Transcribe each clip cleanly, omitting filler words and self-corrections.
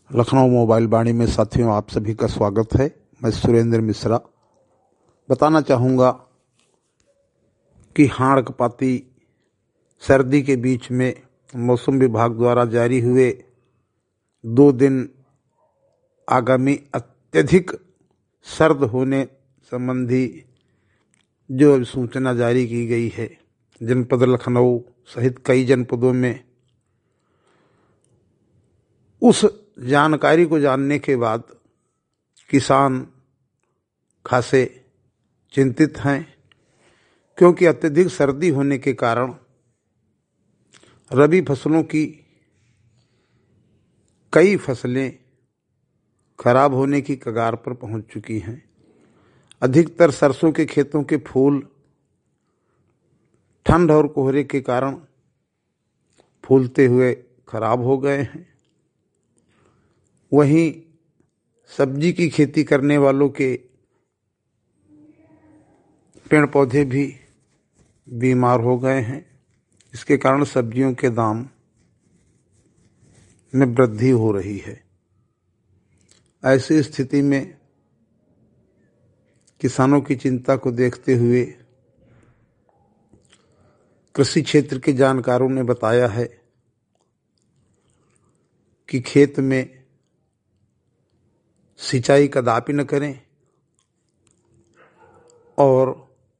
Lucknow mobile वाणी में साथियों आप सभी का स्वागत है। मैं सुरेंद्र मिश्रा बताना चाहूँगा कि हाड़ कपाती सर्दी के बीच में मौसम विभाग द्वारा जारी हुए 2 दिन आगामी अत्यधिक सर्द होने संबंधी जो सूचना जारी की गई है, जनपद लखनऊ सहित कई जनपदों में उस जानकारी को जानने के बाद किसान खासे चिंतित हैं, क्योंकि अत्यधिक सर्दी होने के कारण रबी फसलों की कई फसलें खराब होने की कगार पर पहुंच चुकी हैं। अधिकतर सरसों के खेतों के फूल ठंड और कोहरे के कारण फूलते हुए खराब हो गए हैं। वहीं सब्जी की खेती करने वालों के पेड़ पौधे भी बीमार हो गए हैं। इसके कारण सब्जियों के दाम में वृद्धि हो रही है। ऐसी स्थिति में किसानों की चिंता को देखते हुए कृषि क्षेत्र के जानकारों ने बताया है कि खेत में सिंचाई कदापि न करें और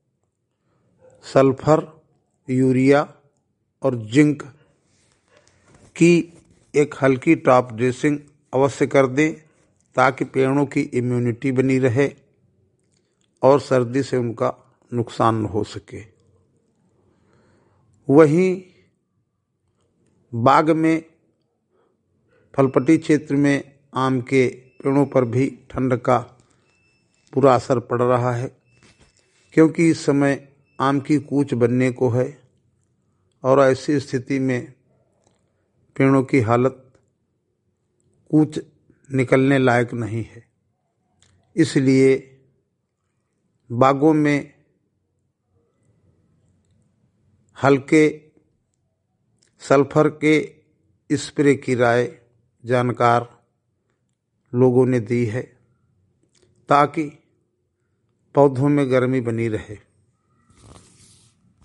सल्फर, यूरिया और जिंक की एक हल्की टॉप ड्रेसिंग अवश्य कर दें, ताकि पेड़ों की इम्यूनिटी बनी रहे और सर्दी से उनका नुकसान न हो सके। वहीं बाग में फलपट्टी क्षेत्र में आम के पेड़ों पर भी ठंड का बुरा असर पड़ रहा है, क्योंकि इस समय आम की कूच बनने को है और ऐसी स्थिति में पेड़ों की हालत कूच निकलने लायक नहीं है। इसलिए बागों में हल्के सल्फर के स्प्रे की राय जानकार लोगों ने दी है, ताकि पौधों में गर्मी बनी रहे।